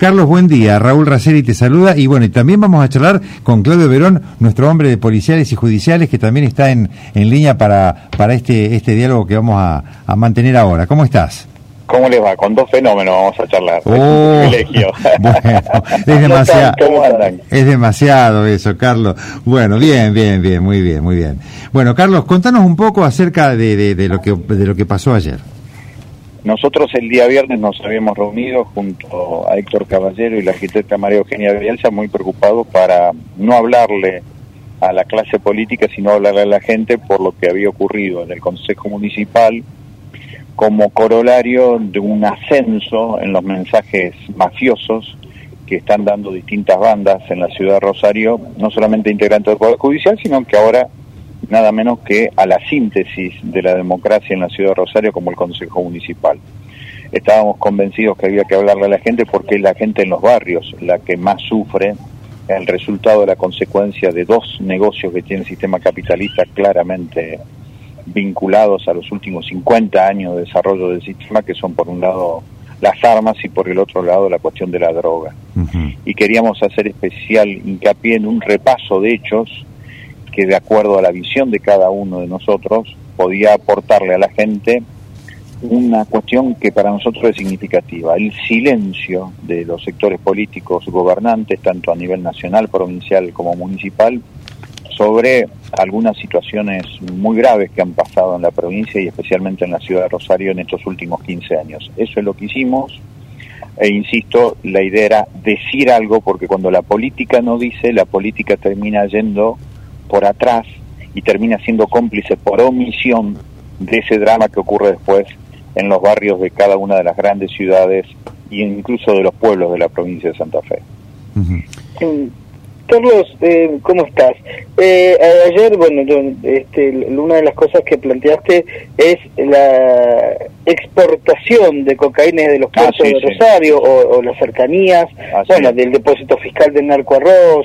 Carlos, buen día. Raúl Raceri te saluda y bueno, y también vamos a charlar con Claudio Verón, nuestro hombre de policiales y judiciales, que también está en línea para este diálogo que vamos a mantener ahora. ¿Cómo estás? ¿Cómo les va? Con dos fenómenos vamos a charlar. Oh, bueno, es demasiado. ¿Cómo andan? Es demasiado eso, Carlos. Bueno, bien, muy bien. Bueno, Carlos, contanos un poco acerca de lo que pasó ayer. Nosotros el día viernes nos habíamos reunido junto a Héctor Caballero y la arquitecta María Eugenia Bielsa, muy preocupados para no hablarle a la clase política, sino hablarle a la gente por lo que había ocurrido en el Consejo Municipal, como corolario de un ascenso en los mensajes mafiosos que están dando distintas bandas en la ciudad de Rosario, no solamente integrantes del Poder Judicial, sino que ahora nada menos que a la síntesis de la democracia en la ciudad de Rosario como el Consejo Municipal. Estábamos convencidos que había que hablarle a la gente porque es la gente en los barrios la que más sufre el resultado de la consecuencia de dos negocios que tiene el sistema capitalista claramente vinculados a los últimos 50 años de desarrollo del sistema, que son por un lado las armas y por el otro lado la cuestión de la droga. Y queríamos hacer especial hincapié en un repaso de hechos que, de acuerdo a la visión de cada uno de nosotros, podía aportarle a la gente una cuestión que para nosotros es significativa: el silencio de los sectores políticos gobernantes, tanto a nivel nacional, provincial como municipal, sobre algunas situaciones muy graves que han pasado en la provincia y especialmente en la ciudad de Rosario en estos últimos 15 años. Eso es lo que hicimos, e insisto, la idea era decir algo, porque cuando la política no dice, la política termina yendo por atrás y termina siendo cómplice por omisión de ese drama que ocurre después en los barrios de cada una de las grandes ciudades e incluso de los pueblos de la provincia de Santa Fe. Carlos, ¿cómo estás? Ayer, bueno, una de las cosas que planteaste es la exportación de cocaína de los puertos de Rosario, sí. o las cercanías, del depósito fiscal del narcoarroz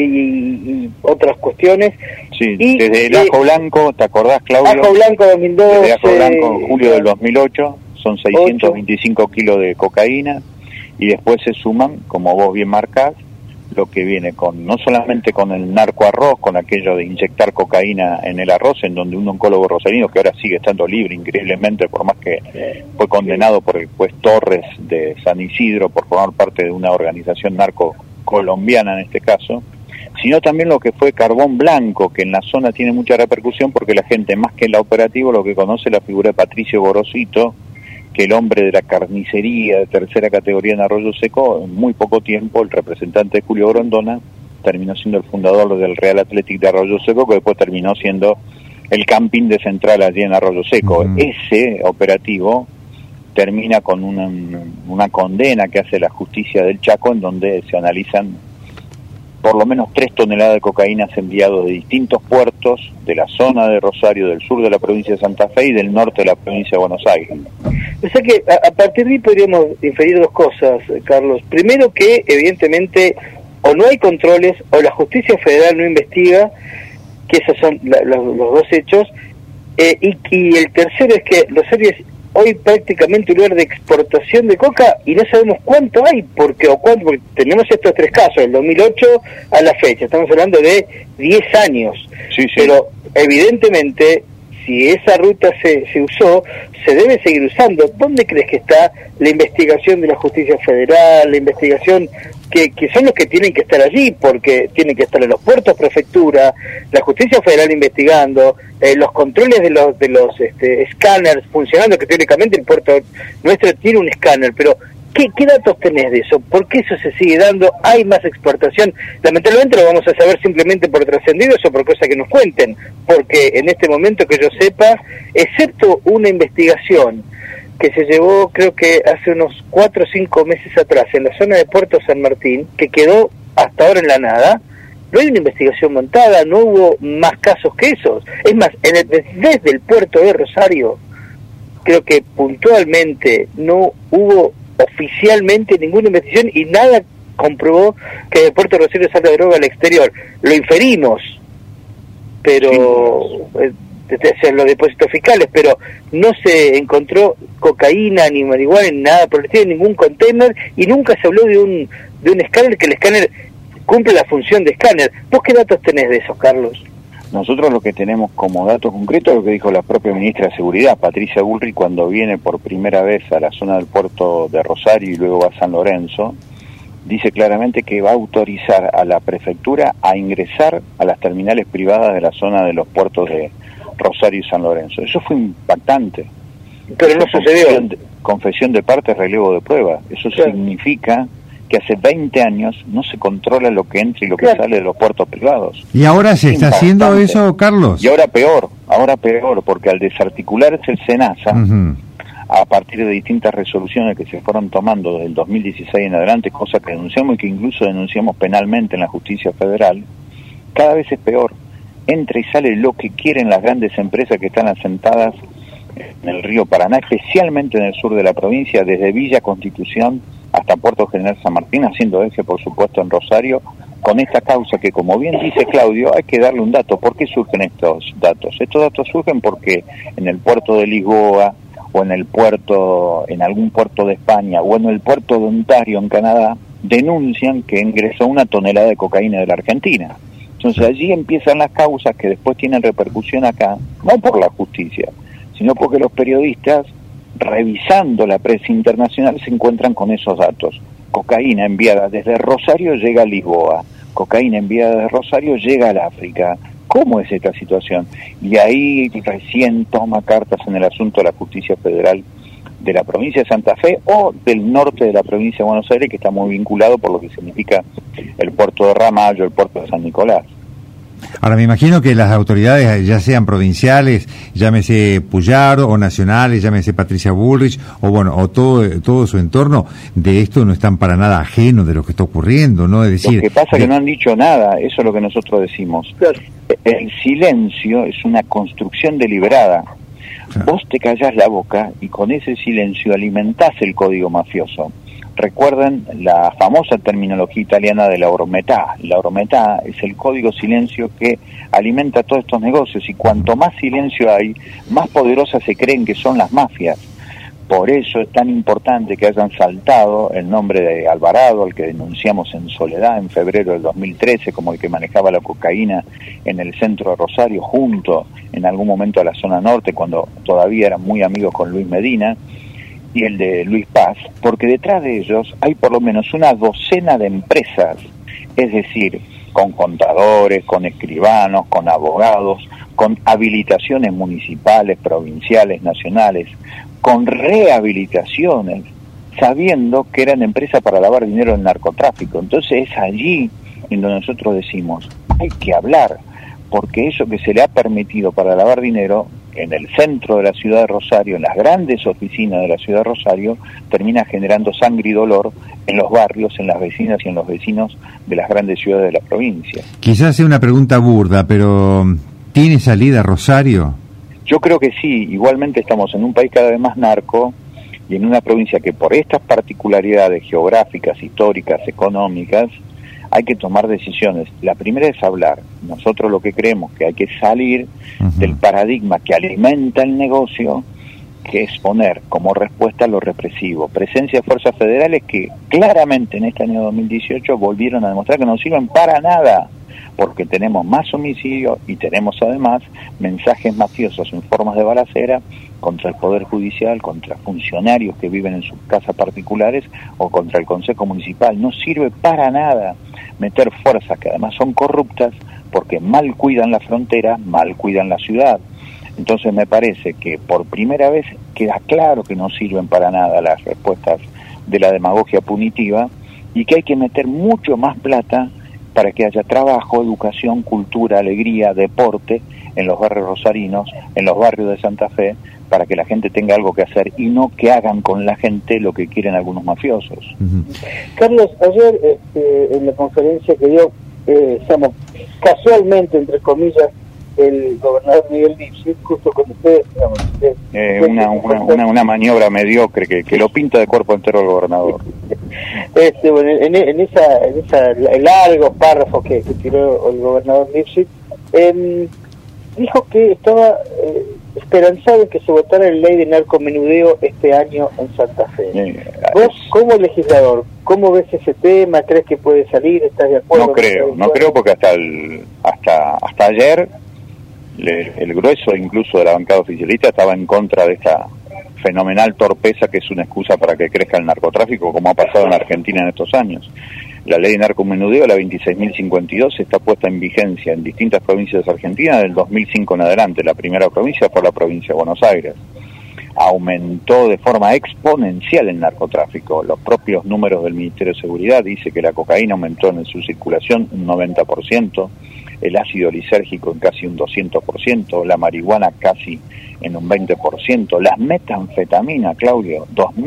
y otras cuestiones. Sí, y, desde el Ajo Blanco, ¿te acordás, Claudio? Ajo Blanco 2012. Desde Ajo Blanco en julio del 2008, son 625 kilos de cocaína, y después se suman, como vos bien marcás, lo que viene con no solamente con el narcoarroz, con aquello de inyectar cocaína en el arroz, en donde un oncólogo rosarino, que ahora sigue estando libre increíblemente, por más que fue condenado por el juez Torres de San Isidro por formar parte de una organización narco colombiana en este caso, sino también lo que fue carbón blanco, que en la zona tiene mucha repercusión porque la gente, más que la operativa, lo que conoce es la figura de Patricio Gorosito, que el hombre de la carnicería de tercera categoría en Arroyo Seco. En muy poco tiempo el representante de Julio Grondona terminó siendo el fundador del Real Athletic de Arroyo Seco, que después terminó siendo el camping de Central allí en Arroyo Seco. Ese operativo termina con una condena que hace la justicia del Chaco, en donde se analizan por lo menos 3 toneladas de cocaína enviados de distintos puertos de la zona de Rosario, del sur de la provincia de Santa Fe y del norte de la provincia de Buenos Aires. O sea que a partir de ahí podríamos inferir dos cosas, Carlos. Primero, que evidentemente o no hay controles o la justicia federal no investiga, que esos son los dos hechos, y el tercero es que Rosario es hoy prácticamente un lugar de exportación de coca y no sabemos cuánto hay, porque tenemos estos 3 casos, del 2008 a la fecha, estamos hablando de 10 años, sí. Pero evidentemente si esa ruta se usó, se debe seguir usando. ¿Dónde crees que está la investigación de la justicia federal, la investigación que son los que tienen que estar allí, porque tienen que estar en los puertos, prefectura, la justicia federal investigando, los controles de los escáneres funcionando, que teóricamente el puerto nuestro tiene un escáner, pero ¿qué datos tenés de eso? ¿Por qué eso se sigue dando? ¿Hay más exportación? Lamentablemente lo vamos a saber simplemente por trascendidos o por cosas que nos cuenten, porque en este momento que yo sepa, excepto una investigación que se llevó creo que hace unos 4 o 5 meses atrás en la zona de Puerto San Martín, que quedó hasta ahora en la nada, no hay una investigación montada, no hubo más casos que esos. Es más, desde el puerto de Rosario, creo que puntualmente no hubo oficialmente ninguna investigación y nada comprobó que del puerto de Rosario salga droga al exterior. Lo inferimos, pero hacer los depósitos fiscales, pero no se encontró cocaína ni marihuana ni nada por el estilo en ningún container, y nunca se habló de un escáner, que el escáner cumple la función de escáner. ¿Vos qué datos tenés de esos, Carlos? Nosotros lo que tenemos como datos concretos es lo que dijo la propia ministra de Seguridad, Patricia Bullrich, cuando viene por primera vez a la zona del puerto de Rosario y luego a San Lorenzo. Dice claramente que va a autorizar a la prefectura a ingresar a las terminales privadas de la zona de los puertos de Rosario y San Lorenzo. Eso fue impactante. Pero no sucedió. Confesión de parte, relevo de prueba. Eso significa que hace 20 años no se controla lo que entra y lo que sale de los puertos privados. ¿Y ahora se está haciendo eso, Carlos? Y ahora peor, porque al desarticularse el SENASA, a partir de distintas resoluciones que se fueron tomando desde el 2016 en adelante, cosa que denunciamos y que incluso denunciamos penalmente en la justicia federal, cada vez es peor. Entra y sale lo que quieren las grandes empresas que están asentadas en el río Paraná, especialmente en el sur de la provincia, desde Villa Constitución hasta Puerto General San Martín, haciendo eje, por supuesto, en Rosario, con esta causa que, como bien dice Claudio, hay que darle un dato. ¿Por qué surgen estos datos? Estos datos surgen porque en el puerto de Lisboa, o en algún puerto de España, o en el puerto de Ontario, en Canadá, denuncian que ingresó 1 tonelada de cocaína de la Argentina. Entonces allí empiezan las causas que después tienen repercusión acá, no por la justicia, sino porque los periodistas, revisando la prensa internacional, se encuentran con esos datos. Cocaína enviada desde Rosario llega a Lisboa, cocaína enviada desde Rosario llega al África. ¿Cómo es esta situación? Y ahí recién toma cartas en el asunto la justicia federal de la provincia de Santa Fe o del norte de la provincia de Buenos Aires, que está muy vinculado por lo que significa el puerto de Ramallo, el puerto de San Nicolás. Ahora, me imagino que las autoridades, ya sean provinciales, llámese Puyaro, o nacionales, llámese Patricia Bullrich, o todo su entorno, de esto no están para nada ajenos de lo que está ocurriendo, ¿no? Es decir, lo que pasa es que no han dicho nada, eso es lo que nosotros decimos. Claro. El silencio es una construcción deliberada. Claro. Vos te callás la boca y con ese silencio alimentás el código mafioso. Recuerden la famosa terminología italiana de la ormetà. La ormetà es el código silencio que alimenta todos estos negocios, y cuanto más silencio hay, más poderosas se creen que son las mafias. Por eso es tan importante que hayan saltado el nombre de Alvarado, al que denunciamos en Soledad en febrero del 2013, como el que manejaba la cocaína en el centro de Rosario, junto en algún momento a la zona norte, cuando todavía eran muy amigos con Luis Medina, y el de Luis Paz, porque detrás de ellos hay por lo menos una docena de empresas, es decir, con contadores, con escribanos, con abogados, con habilitaciones municipales, provinciales, nacionales, con rehabilitaciones, sabiendo que eran empresas para lavar dinero del narcotráfico. Entonces es allí en donde nosotros decimos, hay que hablar, porque eso que se le ha permitido para lavar dinero en el centro de la ciudad de Rosario, en las grandes oficinas de la ciudad de Rosario, termina generando sangre y dolor en los barrios, en las vecinas y en los vecinos de las grandes ciudades de la provincia. Quizás sea una pregunta burda, pero ¿tiene salida Rosario? Yo creo que sí. Igualmente estamos en un país cada vez más narco y en una provincia que, por estas particularidades geográficas, históricas, económicas, hay que tomar decisiones. La primera es hablar. Nosotros lo que creemos que hay que salir del paradigma que alimenta el negocio, que es poner como respuesta lo represivo. Presencia de fuerzas federales que claramente en este año 2018 volvieron a demostrar que no sirven para nada, porque tenemos más homicidios y tenemos además mensajes mafiosos en formas de balacera contra el Poder Judicial, contra funcionarios que viven en sus casas particulares o contra el Consejo Municipal. No sirve para nada meter fuerzas que además son corruptas, porque mal cuidan la frontera, mal cuidan la ciudad. Entonces me parece que por primera vez queda claro que no sirven para nada las respuestas de la demagogia punitiva y que hay que meter mucho más plata para que haya trabajo, educación, cultura, alegría, deporte en los barrios rosarinos, en los barrios de Santa Fe, para que la gente tenga algo que hacer y no que hagan con la gente lo que quieren algunos mafiosos. Carlos, ayer en la conferencia que dio, casualmente, entre comillas, el gobernador Miguel Lipschitz, justo con ustedes, una maniobra mediocre que lo pinta de cuerpo entero el gobernador. Bueno, en esa largos párrafos que tiró el gobernador Lipschitz, dijo que estaba esperanzado en que se votara la ley de narcomenudeo este año en Santa Fe. Vos, como legislador, ¿cómo ves ese tema? ¿Crees que puede salir? ¿Estás de acuerdo? No creo porque hasta ayer el grueso incluso de la bancada oficialista estaba en contra de esta fenomenal torpeza que es una excusa para que crezca el narcotráfico, como ha pasado en Argentina en estos años. La ley de narcomenudeo, la 26.052, está puesta en vigencia en distintas provincias de Argentina del 2005 en adelante. La primera provincia fue la provincia de Buenos Aires. Aumentó de forma exponencial el narcotráfico. Los propios números del Ministerio de Seguridad dicen que la cocaína aumentó en su circulación un 90%, el ácido lisérgico en casi un 200%, la marihuana casi en un 20%, las metanfetaminas, Claudio,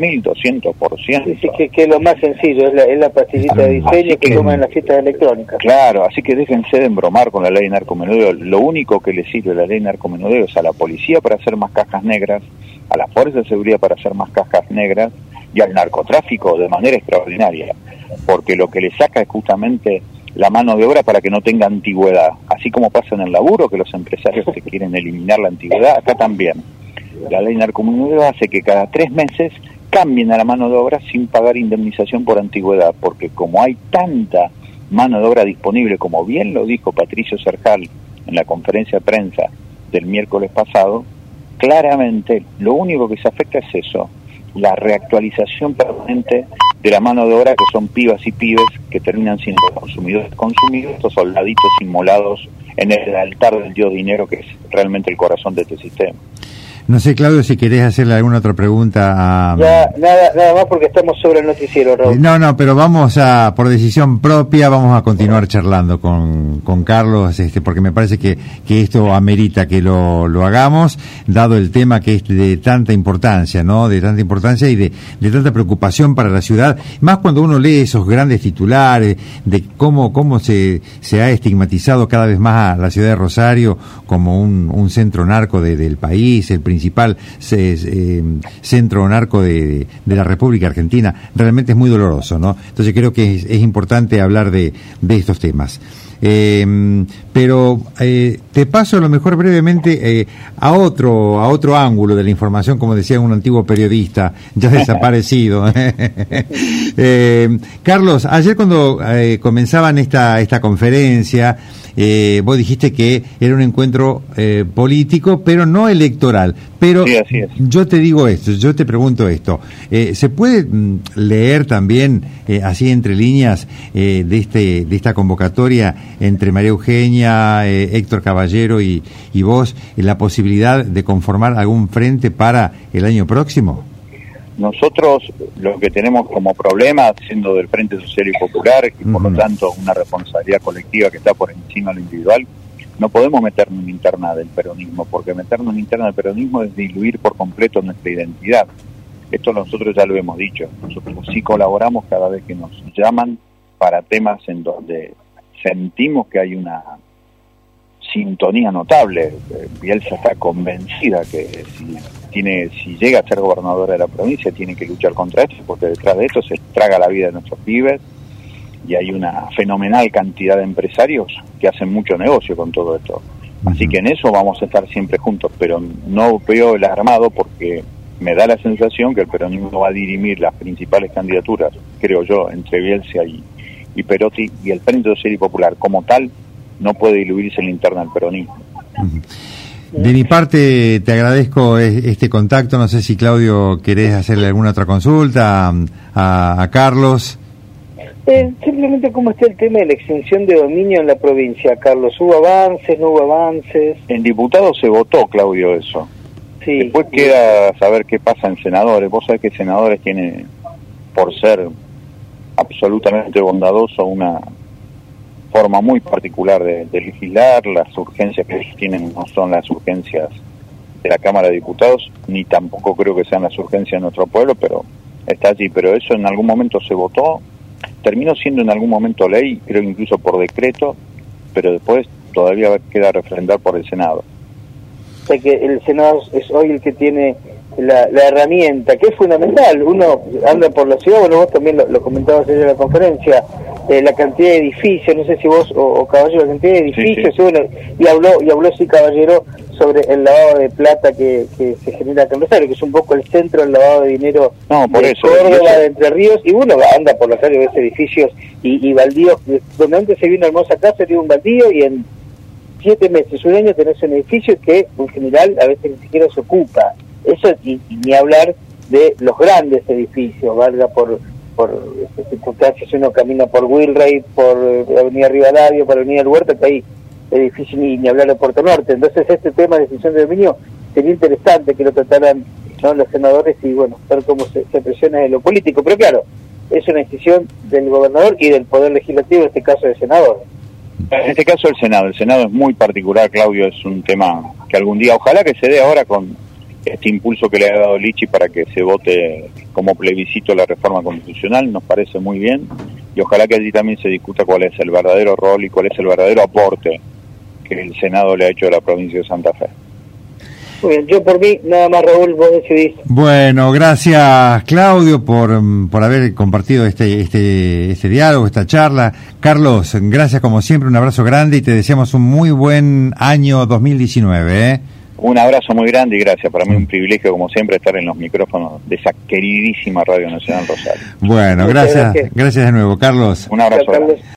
2.200%. Sí, que es lo más sencillo, es la pastillita de diseño que toman en las fiestas electrónicas. Claro, así que déjense de embromar con la ley de narcomenudeo. Lo único que le sirve la ley de narcomenudeo es a la policía para hacer más cajas negras, a las fuerzas de seguridad para hacer más cajas negras y al narcotráfico de manera extraordinaria, porque lo que le saca es justamente la mano de obra para que no tenga antigüedad, así como pasa en el laburo, que los empresarios que quieren eliminar la antigüedad, acá también. La ley narcomenudeo hace que cada 3 meses cambien a la mano de obra sin pagar indemnización por antigüedad, porque como hay tanta mano de obra disponible, como bien lo dijo Patricio Serjal en la conferencia de prensa del miércoles pasado, claramente lo único que se afecta es eso, la reactualización permanente de la mano de obra, que son pibas y pibes que terminan siendo consumidos, estos soldaditos inmolados en el altar del dios dinero, que es realmente el corazón de este sistema. No sé, Claudio, si querés hacerle alguna otra pregunta a... Nada más porque estamos sobre el noticiero, Raúl. No, pero vamos por decisión propia, vamos a continuar charlando con Carlos, porque me parece que esto amerita que lo hagamos, dado el tema que es de tanta importancia, ¿no? De tanta importancia y de tanta preocupación para la ciudad, más cuando uno lee esos grandes titulares de cómo se ha estigmatizado cada vez más a la ciudad de Rosario como un centro narco del país, el principal centro narco de la República Argentina. Realmente es muy doloroso, ¿no? Entonces creo que es importante hablar de estos temas. Pero te paso a lo mejor brevemente a otro ángulo de la información, como decía un antiguo periodista ya desaparecido. Carlos, ayer cuando comenzaban esta conferencia, vos dijiste que era un encuentro político, pero no electoral. Pero sí, así es. Yo te pregunto esto, ¿se puede leer también así entre líneas de esta convocatoria entre María Eugenia, Héctor Caballero y vos, la posibilidad de conformar algún frente para el año próximo? Nosotros lo que tenemos como problema, siendo del Frente Social y Popular, y por lo tanto una responsabilidad colectiva que está por encima de lo individual, no podemos meternos en interna del peronismo, porque meternos en interna del peronismo es diluir por completo nuestra identidad. Esto nosotros ya lo hemos dicho. Nosotros sí colaboramos cada vez que nos llaman para temas en donde sentimos que hay una sintonía notable. Bielsa está convencida que si llega a ser gobernadora de la provincia tiene que luchar contra esto, porque detrás de esto se traga la vida de nuestros pibes y hay una fenomenal cantidad de empresarios que hacen mucho negocio con todo esto. Así que en eso vamos a estar siempre juntos, pero no veo el armado porque me da la sensación que el peronismo va a dirimir las principales candidaturas, creo yo, entre Bielsa y Perotti, y el Frente Social y Popular como tal no puede diluirse en la interna del peronismo. De mi parte te agradezco este contacto. No sé si, Claudio, querés hacerle alguna otra consulta a Carlos. Simplemente cómo está el tema de la extinción de dominio en la provincia, Carlos. ¿Hubo avances, no hubo avances? En diputados se votó, Claudio, eso. Sí. Después queda saber qué pasa en senadores. Vos sabés que senadores tienen, por ser absolutamente bondadoso, una forma muy particular de legislar. Las urgencias que ellos tienen no son las urgencias de la Cámara de Diputados, ni tampoco creo que sean las urgencias de nuestro pueblo, pero está allí. Pero eso en algún momento se votó, terminó siendo en algún momento ley, creo incluso por decreto, pero después todavía queda refrendar por el Senado. O sea que el Senado es hoy el que tiene la herramienta, que es fundamental. Uno anda por la ciudad, bueno, vos también lo comentabas ayer en la conferencia, la cantidad de edificios, no sé si vos o Caballero, la cantidad de edificios, sí. Y, bueno, y habló sí Caballero sobre el lavado de plata que se genera acá en Rosario, que es un poco el centro del lavado de dinero de Córdoba, de Entre Ríos, y uno anda por la calle, ves edificios y baldíos, donde antes se vio una hermosa casa, se un baldío, y en 7 meses, un año tenés un edificio que en general a veces ni siquiera se ocupa. Eso, y ni hablar de los grandes edificios, valga por circunstancias, uno camina por Wilray, por Avenida Rivadavia, por Avenida El Huerto, que hay edificios, ni hablar de Puerto Norte. Entonces este tema de decisión de dominio sería interesante que lo trataran, ¿no?, los senadores, y bueno, ver cómo se presiona en lo político. Pero claro, es una decisión del gobernador y del Poder Legislativo, en este caso del senador. En este caso el Senado es muy particular, Claudio, es un tema que algún día, ojalá que se dé ahora con este impulso que le ha dado Lichi para que se vote como plebiscito la reforma constitucional, nos parece muy bien, y ojalá que allí también se discuta cuál es el verdadero rol y cuál es el verdadero aporte que el Senado le ha hecho a la provincia de Santa Fe. Muy bien, yo por mí, nada más, Raúl, vos decidís. Bueno, gracias Claudio por haber compartido este diálogo, esta charla. Carlos, gracias como siempre, un abrazo grande y te deseamos un muy buen año 2019, ¿eh? Un abrazo muy grande y gracias. Para mí un privilegio, como siempre, estar en los micrófonos de esa queridísima Radio Nacional Rosario. Bueno, gracias de nuevo, Carlos. Un abrazo.